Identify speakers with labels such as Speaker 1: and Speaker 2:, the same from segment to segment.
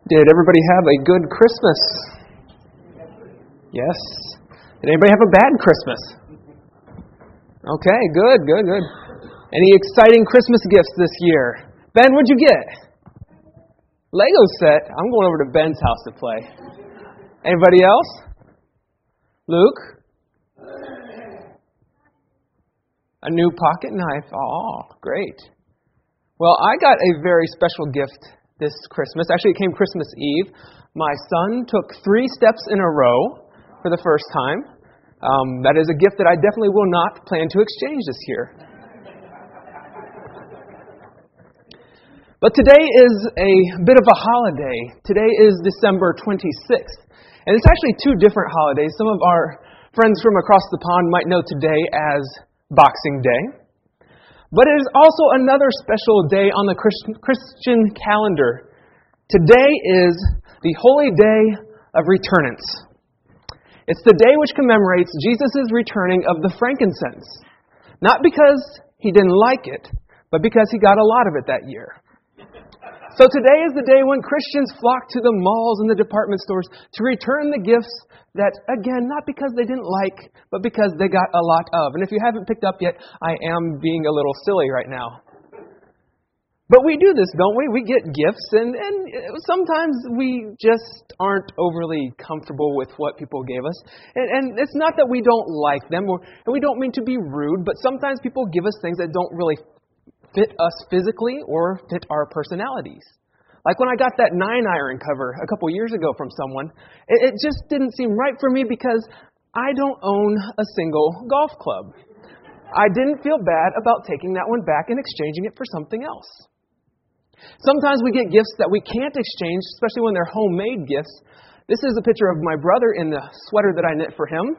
Speaker 1: Did everybody have a good Christmas? Yes. Did anybody have a bad Christmas? Okay, good. Any exciting Christmas gifts this year? Ben, what'd you get? Lego set. I'm going over to Ben's house to play. Anybody else? Luke? A new pocket knife. Oh, great. Well, I got a very special gift this Christmas. Actually, it came Christmas Eve. My son took 3 steps in a row for the first time. That is a gift that I definitely will not plan to exchange this year. But today is a bit of a holiday. Today is December 26th. And it's actually 2 different holidays. Some of our friends from across the pond might know today as Boxing Day. But it is also another special day on the Christian calendar. Today is the Holy Day of Returnance. It's the day which commemorates Jesus' returning of the frankincense. Not because he didn't like it, but because he got a lot of it that year. So today is the day when Christians flock to the malls and the department stores to return the gifts that, again, not because they didn't like, but because they got a lot of. And if you haven't picked up yet, I am being a little silly right now. But we do this, don't we? We get gifts, and sometimes we just aren't overly comfortable with what people gave us. And it's not that we don't like them, and we don't mean to be rude, but sometimes people give us things that don't really fit us physically or fit our personalities. Like when I got that 9-iron cover a couple years ago from someone, it just didn't seem right for me because I don't own a single golf club. I didn't feel bad about taking that one back and exchanging it for something else. Sometimes we get gifts that we can't exchange, especially when they're homemade gifts. This is a picture of my brother in the sweater that I knit for him.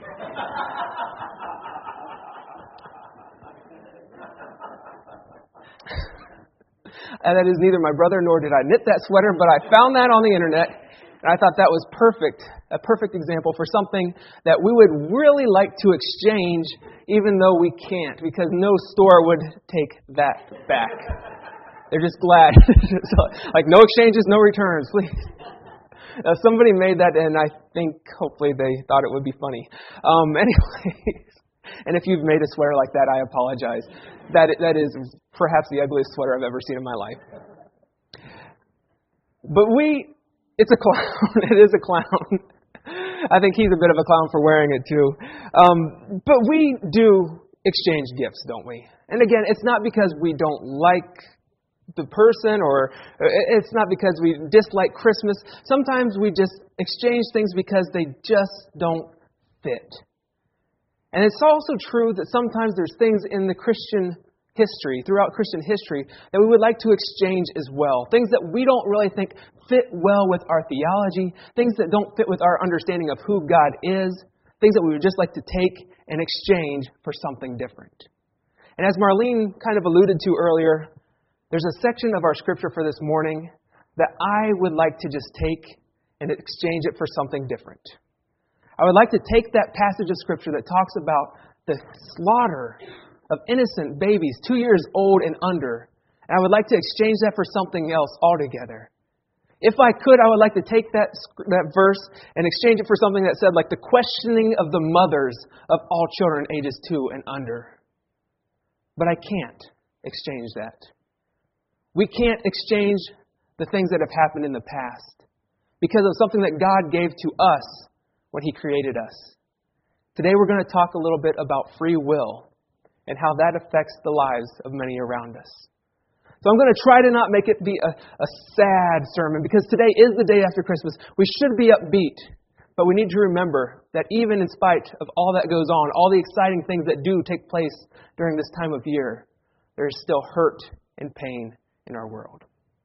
Speaker 1: And that is neither my brother nor did I knit that sweater, but I found that on the internet, and I thought that was a perfect example for something that we would really like to exchange, even though we can't, because no store would take that back. They're just glad. Like, no exchanges, no returns, please. Somebody made that, and I think hopefully they thought it would be funny. Anyways. And if you've made a sweater like that, I apologize. That is perhaps the ugliest sweater I've ever seen in my life. But it's a clown. It is a clown. I think he's a bit of a clown for wearing it too. But we do exchange gifts, don't we? And again, it's not because we don't like the person, or it's not because we dislike Christmas. Sometimes we just exchange things because they just don't fit. And it's also true that sometimes there's things in the Christian history, throughout Christian history, that we would like to exchange as well. Things that we don't really think fit well with our theology, things that don't fit with our understanding of who God is, things that we would just like to take and exchange for something different. And as Marlene kind of alluded to earlier, there's a section of our scripture for this morning that I would like to just take and exchange it for something different. I would like to take that passage of Scripture that talks about the slaughter of innocent babies 2 years old and under, and I would like to exchange that for something else altogether. If I could, I would like to take that verse and exchange it for something that said, like, the questioning of the mothers of all children ages 2 and under. But I can't exchange that. We can't exchange the things that have happened in the past because of something that God gave to us when He created us. Today we're going to talk a little bit about free will and how that affects the lives of many around us. So I'm going to try to not make it be a sad sermon, because today is the day after Christmas. We should be upbeat, but we need to remember that even in spite of all that goes on, all the exciting things that do take place during this time of year, there is still hurt and pain in our world.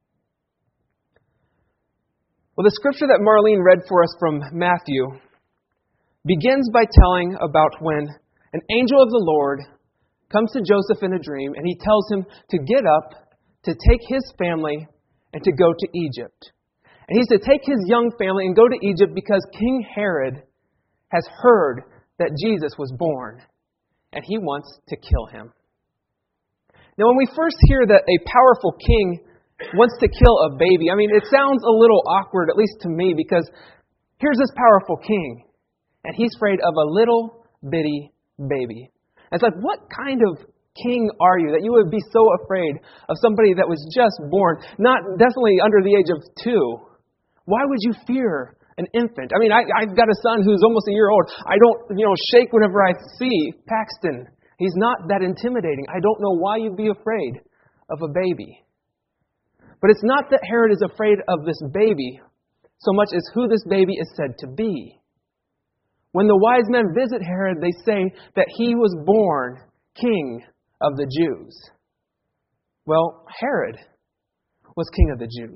Speaker 1: Well, the scripture that Marlene read for us from Matthew begins by telling about when an angel of the Lord comes to Joseph in a dream, and he tells him to get up, to take his family, and to go to Egypt. And he's to take his young family and go to Egypt because King Herod has heard that Jesus was born, and he wants to kill him. Now, when we first hear that a powerful king wants to kill a baby. I mean, it sounds a little awkward, at least to me, because here's this powerful king, and he's afraid of a little bitty baby. And it's like, what kind of king are you that you would be so afraid of somebody that was just born, not definitely under the age of 2? Why would you fear an infant? I mean, I've got a son who's almost a year old. I don't, shake whenever I see Paxton. He's not that intimidating. I don't know why you'd be afraid of a baby. But it's not that Herod is afraid of this baby so much as who this baby is said to be. When the wise men visit Herod, they say that he was born king of the Jews. Well, Herod was king of the Jews.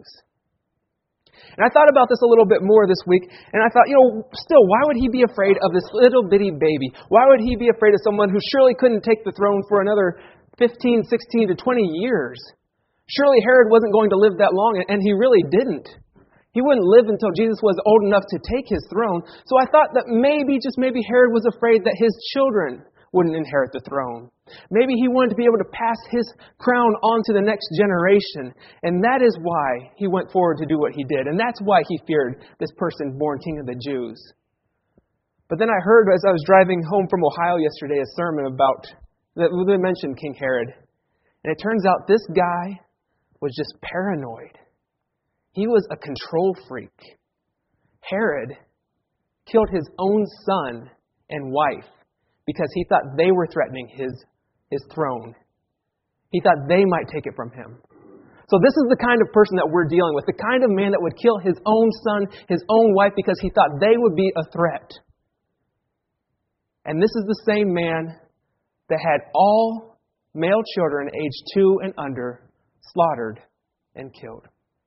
Speaker 1: And I thought about this a little bit more this week, and I thought, still, why would he be afraid of this little bitty baby? Why would he be afraid of someone who surely couldn't take the throne for another 15, 16 to 20 years? Surely Herod wasn't going to live that long, and he really didn't. He wouldn't live until Jesus was old enough to take his throne. So I thought that maybe, just maybe, Herod was afraid that his children wouldn't inherit the throne. Maybe he wanted to be able to pass his crown on to the next generation. And that is why he went forward to do what he did. And that's why he feared this person born king of the Jews. But then I heard, as I was driving home from Ohio yesterday, a sermon about, that they mentioned King Herod. And it turns out this guy was just paranoid. He was a control freak. Herod killed his own son and wife because he thought they were threatening his throne. He thought they might take it from him. So this is the kind of person that we're dealing with, the kind of man that would kill his own son, his own wife, because he thought they would be a threat. And this is the same man that had all male children aged 2 and under slaughtered and killed.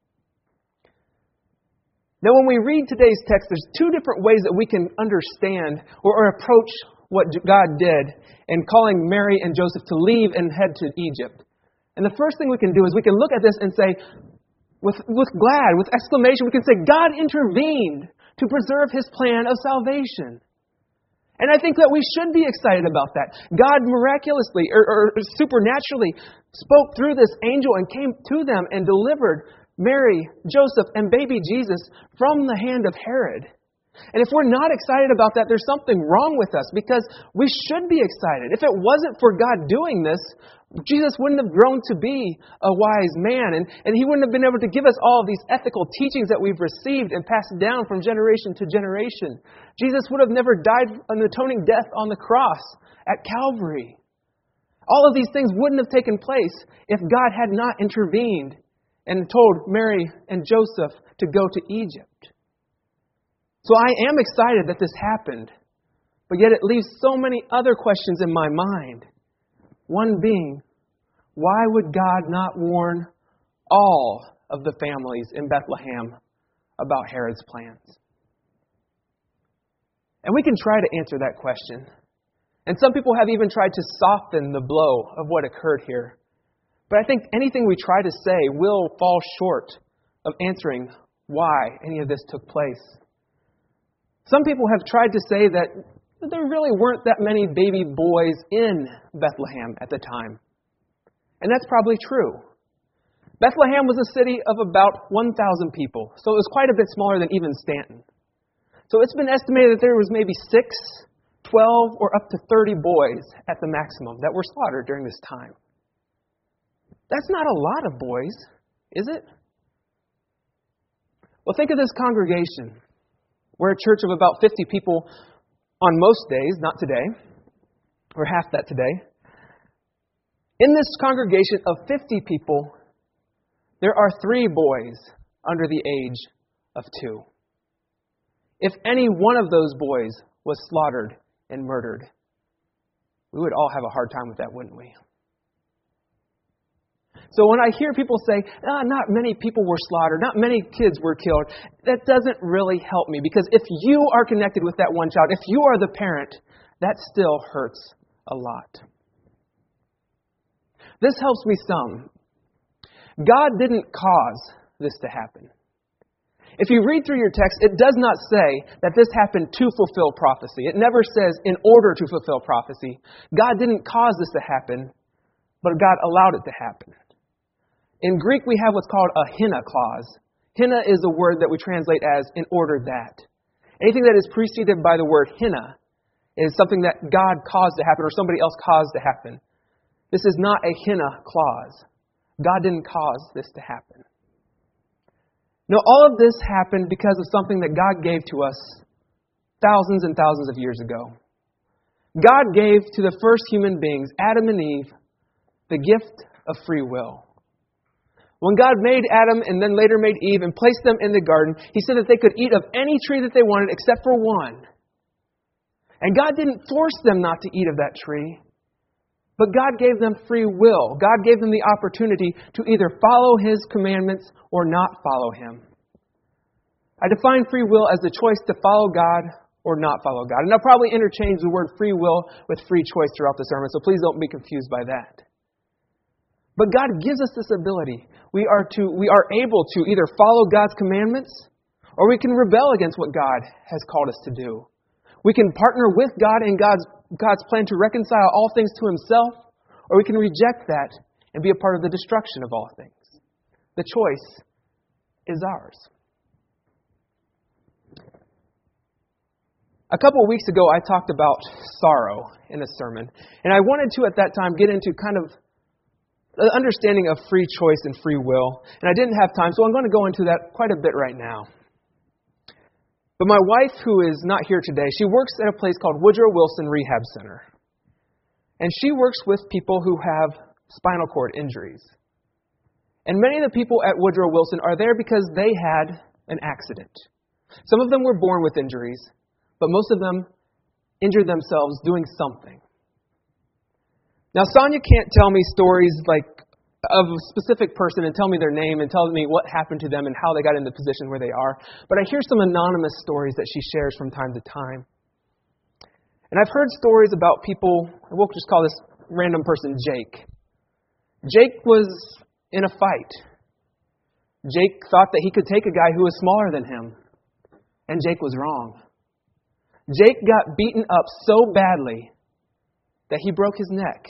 Speaker 1: Now, when we read today's text, there's 2 different ways that we can understand or approach what God did in calling Mary and Joseph to leave and head to Egypt. And the first thing we can do is we can look at this and say, with exclamation, we can say, God intervened to preserve his plan of salvation. And I think that we should be excited about that. God miraculously or supernaturally spoke through this angel and came to them and delivered Mary, Joseph, and baby Jesus from the hand of Herod. And if we're not excited about that, there's something wrong with us, because we should be excited. If it wasn't for God doing this, Jesus wouldn't have grown to be a wise man, and he wouldn't have been able to give us all of these ethical teachings that we've received and passed down from generation to generation. Jesus would have never died an atoning death on the cross at Calvary. All of these things wouldn't have taken place if God had not intervened and told Mary and Joseph to go to Egypt. So I am excited that this happened, but yet it leaves so many other questions in my mind. One being, why would God not warn all of the families in Bethlehem about Herod's plans? And we can try to answer that question. And some people have even tried to soften the blow of what occurred here. But I think anything we try to say will fall short of answering why any of this took place. Some people have tried to say that there really weren't that many baby boys in Bethlehem at the time. And that's probably true. Bethlehem was a city of about 1,000 people, so it was quite a bit smaller than even Stanton. So it's been estimated that there was maybe 6, 12, or up to 30 boys at the maximum that were slaughtered during this time. That's not a lot of boys, is it? Well, think of this congregation. We're a church of about 50 people on most days, not today, or half that today. In this congregation of 50 people, there are 3 boys under the age of 2. If any one of those boys was slaughtered and murdered, we would all have a hard time with that, wouldn't we? So when I hear people say, not many people were slaughtered, not many kids were killed, that doesn't really help me. Because if you are connected with that one child, if you are the parent, that still hurts a lot. This helps me some. God didn't cause this to happen. If you read through your text, it does not say that this happened to fulfill prophecy. It never says in order to fulfill prophecy. God didn't cause this to happen, but God allowed it to happen. In Greek, we have what's called a hina clause. Hina is a word that we translate as in order that. Anything that is preceded by the word hina is something that God caused to happen or somebody else caused to happen. This is not a hina clause. God didn't cause this to happen. No, all of this happened because of something that God gave to us thousands and thousands of years ago. God gave to the first human beings, Adam and Eve, the gift of free will. When God made Adam and then later made Eve and placed them in the garden, He said that they could eat of any tree that they wanted except for one. And God didn't force them not to eat of that tree, but God gave them free will. God gave them the opportunity to either follow His commandments or not follow Him. I define free will as the choice to follow God or not follow God. And I'll probably interchange the word free will with free choice throughout the sermon, so please don't be confused by that. But God gives us this ability. We are able to either follow God's commandments or we can rebel against what God has called us to do. We can partner with God in God's plan to reconcile all things to Himself, or we can reject that and be a part of the destruction of all things. The choice is ours. A couple of weeks ago, I talked about sorrow in a sermon, and I wanted to at that time get into kind of the understanding of free choice and free will, and I didn't have time, so I'm going to go into that quite a bit right now. But my wife, who is not here today, she works at a place called Woodrow Wilson Rehab Center. And she works with people who have spinal cord injuries. And many of the people at Woodrow Wilson are there because they had an accident. Some of them were born with injuries, but most of them injured themselves doing something. Now, Sonia can't tell me stories like of a specific person and tell me their name and tell me what happened to them and how they got in the position where they are. But I hear some anonymous stories that she shares from time to time. And I've heard stories about people, and we'll just call this random person Jake. Jake was in a fight. Jake thought that he could take a guy who was smaller than him. And Jake was wrong. Jake got beaten up so badly that he broke his neck.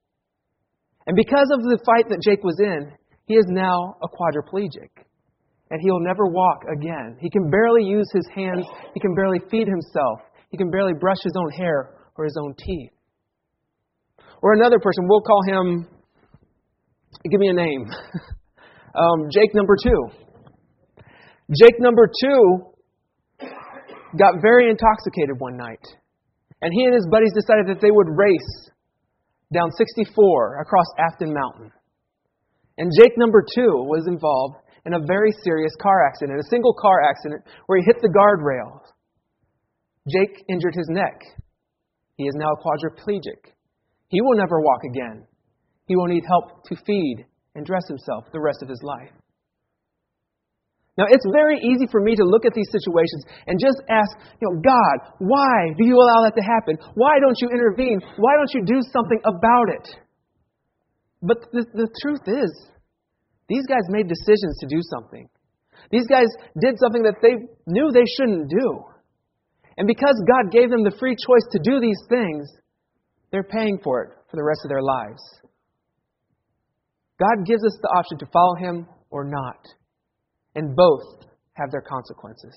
Speaker 1: And because of the fight that Jake was in, he is now a quadriplegic. And he'll never walk again. He can barely use his hands. He can barely feed himself. He can barely brush his own hair or his own teeth. Or another person, we'll call him, give me a name, Jake number 2. Jake number 2 got very intoxicated one night. And he and his buddies decided that they would race down 64 across Afton Mountain. And Jake number 2 was involved in a very serious car accident, a single car accident where he hit the guardrail. Jake injured his neck. He is now a quadriplegic. He will never walk again. He will need help to feed and dress himself the rest of his life. Now, it's very easy for me to look at these situations and just ask, God, why do you allow that to happen? Why don't you intervene? Why don't you do something about it? But the truth is, these guys made decisions to do something. These guys did something that they knew they shouldn't do. And because God gave them the free choice to do these things, they're paying for it for the rest of their lives. God gives us the option to follow Him or not. And both have their consequences.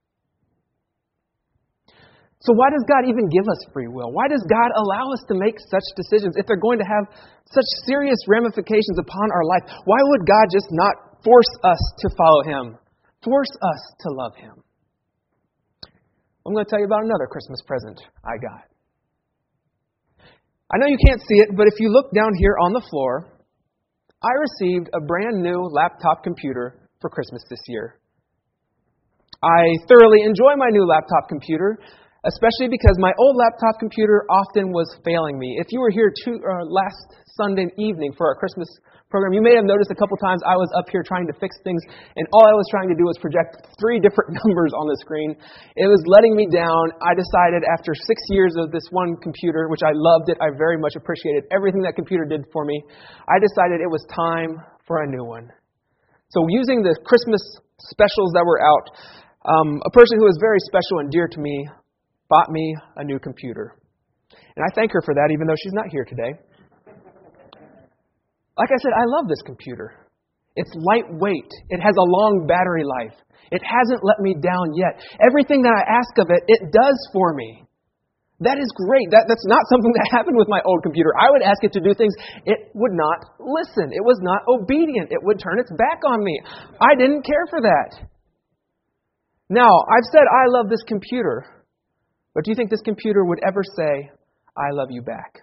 Speaker 1: So why does God even give us free will? Why does God allow us to make such decisions if they're going to have such serious ramifications upon our life? Why would God just not force us to follow Him? Force us to love Him? I'm going to tell you about another Christmas present I got. I know you can't see it, but if you look down here on the floor, I received a brand new laptop computer for Christmas this year. I thoroughly enjoy my new laptop computer, especially because my old laptop computer often was failing me. If you were here last Sunday evening for our Christmas program, you may have noticed a couple times I was up here trying to fix things, and all I was trying to do was project 3 different numbers on the screen. It was letting me down. I decided after 6 years of this one computer, which I loved it, I very much appreciated everything that computer did for me, I decided it was time for a new one. So using the Christmas specials that were out, a person who is very special and dear to me bought me a new computer. And I thank her for that, even though she's not here today. Like I said, I love this computer. It's lightweight. It has a long battery life. It hasn't let me down yet. Everything that I ask of it, it does for me. That is great. That's not something that happened with my old computer. I would ask it to do things. It would not listen. It was not obedient. It would turn its back on me. I didn't care for that. Now, I've said I love this computer. But do you think this computer would ever say, I love you back?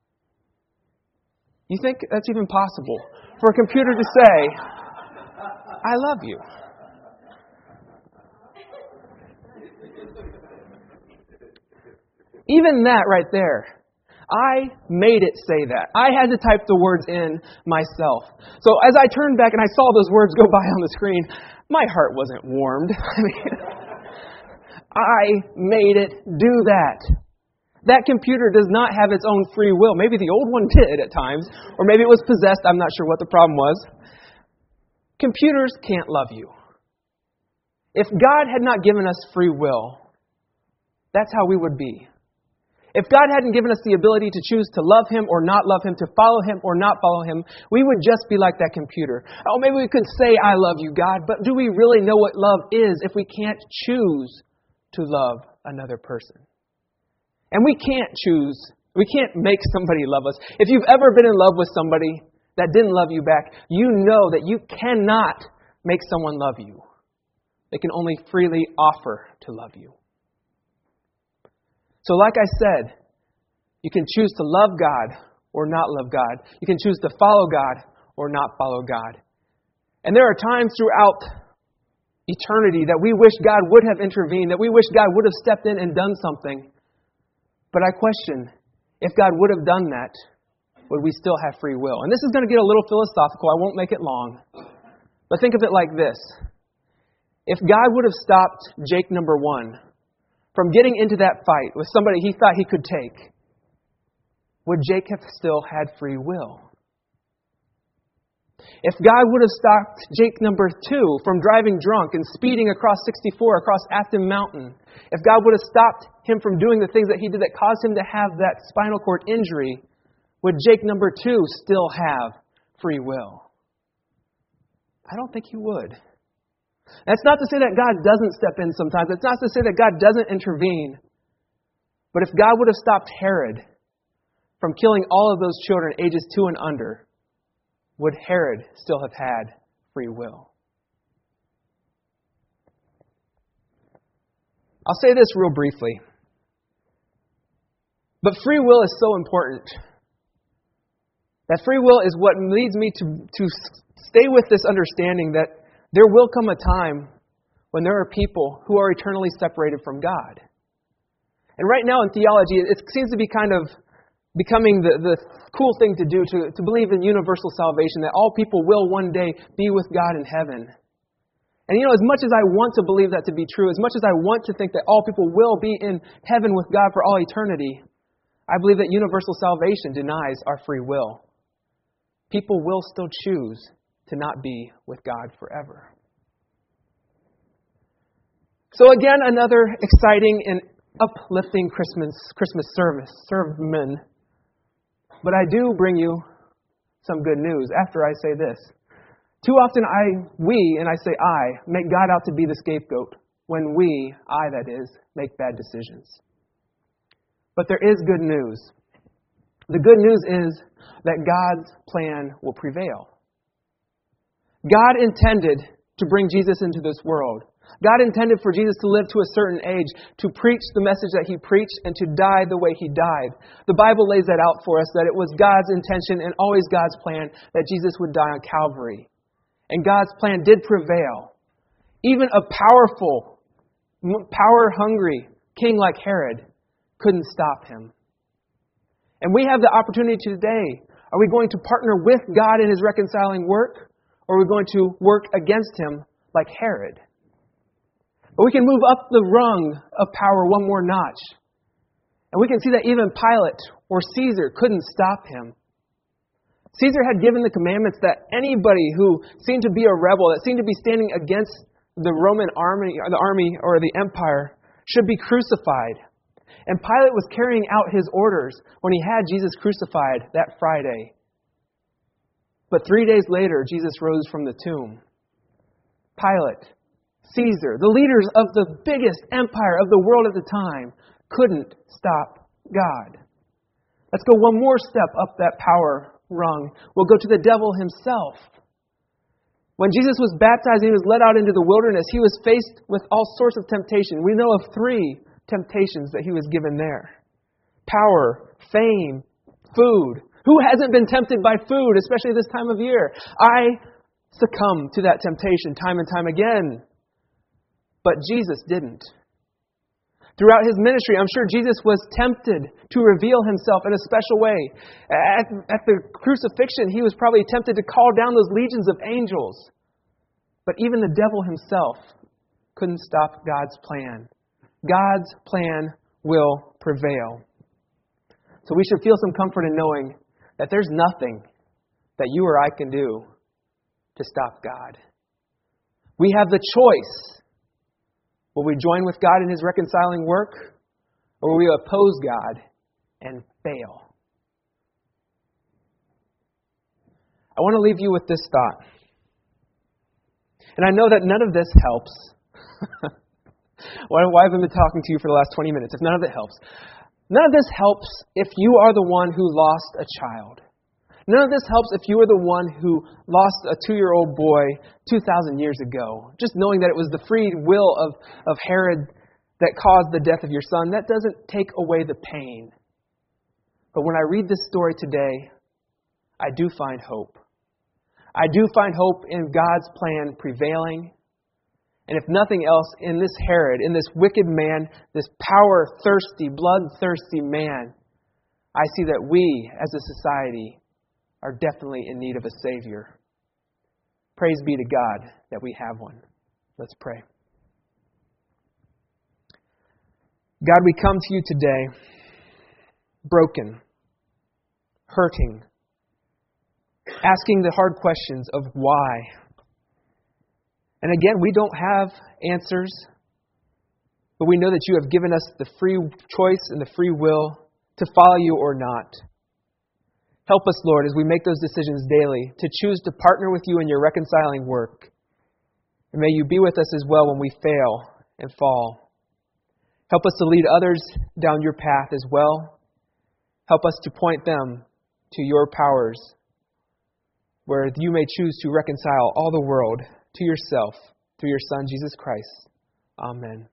Speaker 1: You think that's even possible? For a computer to say, I love you. Even that right there, I made it say that. I had to type the words in myself. So as I turned back and I saw those words go by on the screen, my heart wasn't warmed. I made it do that. That computer does not have its own free will. Maybe the old one did at times, or maybe it was possessed. I'm not sure what the problem was. Computers can't love you. If God had not given us free will, that's how we would be. If God hadn't given us the ability to choose to love Him or not love Him, to follow Him or not follow Him, we would just be like that computer. Oh, maybe we could say, I love you, God, but do we really know what love is if we can't choose to love another person? And we can't choose. We can't make somebody love us. If you've ever been in love with somebody that didn't love you back, you know that you cannot make someone love you. They can only freely offer to love you. So like I said, you can choose to love God or not love God. You can choose to follow God or not follow God. And there are times throughout eternity that we wish God would have intervened, that we wish God would have stepped in and done something. But I question, if God would have done that, would we still have free will? And this is going to get a little philosophical. I won't make it long. But think of it like this. If God would have stopped Jake number 1 from getting into that fight with somebody he thought he could take, would Jake have still had free will? If God would have stopped Jake number 2 from driving drunk and speeding across 64 across Afton Mountain, if God would have stopped him from doing the things that he did that caused him to have that spinal cord injury, would Jake number 2 still have free will? I don't think he would. That's not to say that God doesn't step in sometimes. It's not to say that God doesn't intervene. But if God would have stopped Herod from killing all of those children ages 2 and under, would Herod still have had free will? I'll say this real briefly. But free will is so important. That free will is what leads me to stay with this understanding that there will come a time when there are people who are eternally separated from God. And right now in theology, it seems to be kind of becoming the cool thing to do, to believe in universal salvation, that all people will one day be with God in heaven. And as much as I want to believe that to be true, as much as I want to think that all people will be in heaven with God for all eternity, I believe that universal salvation denies our free will. People will still choose to not be with God forever. So again, another exciting and uplifting Christmas sermon. But I do bring you some good news after I say this. Too often I make God out to be the scapegoat when I that is, make bad decisions. But there is good news. The good news is that God's plan will prevail. God intended to bring Jesus into this world. God intended for Jesus to live to a certain age, to preach the message that He preached, and to die the way He died. The Bible lays that out for us, that it was God's intention and always God's plan that Jesus would die on Calvary. And God's plan did prevail. Even a powerful, power-hungry king like Herod couldn't stop Him. And we have the opportunity today. Are we going to partner with God in His reconciling work? Or are we going to work against Him like Herod? But we can move up the rung of power one more notch. And we can see that even Pilate or Caesar couldn't stop Him. Caesar had given the commandments that anybody who seemed to be a rebel, that seemed to be standing against the Roman army or the empire, should be crucified. And Pilate was carrying out his orders when he had Jesus crucified that Friday. But 3 days later, Jesus rose from the tomb. Pilate, Caesar, the leaders of the biggest empire of the world at the time, couldn't stop God. Let's go one more step up that power rung. We'll go to the devil himself. When Jesus was baptized and he was led out into the wilderness, he was faced with all sorts of temptation. We know of 3 temptations that he was given there. Power, fame, food. Who hasn't been tempted by food, especially this time of year? I succumb to that temptation time and time again. But Jesus didn't. Throughout his ministry, I'm sure Jesus was tempted to reveal himself in a special way. At the crucifixion, he was probably tempted to call down those legions of angels. But even the devil himself couldn't stop God's plan. God's plan will prevail. So we should feel some comfort in knowing that there's nothing that you or I can do to stop God. We have the choice. Will we join with God in His reconciling work, or will we oppose God and fail? I want to leave you with this thought. And I know that none of this helps. Why have I been talking to you for the last 20 minutes if none of it helps? None of this helps if you are the one who lost a child. None of this helps if you are the one who lost a 2-year-old boy 2,000 years ago. Just knowing that it was the free will of Herod that caused the death of your son, that doesn't take away the pain. But when I read this story today, I do find hope. I do find hope in God's plan prevailing. And if nothing else, in this Herod, in this wicked man, this power-thirsty, blood-thirsty man, I see that we, as a society, are definitely in need of a Savior. Praise be to God that we have one. Let's pray. God, we come to you today broken, hurting, asking the hard questions of why. And again, we don't have answers, but we know that you have given us the free choice and the free will to follow you or not. Help us, Lord, as we make those decisions daily, to choose to partner with you in your reconciling work. And may you be with us as well when we fail and fall. Help us to lead others down your path as well. Help us to point them to your powers, where you may choose to reconcile all the world to yourself through your Son, Jesus Christ. Amen.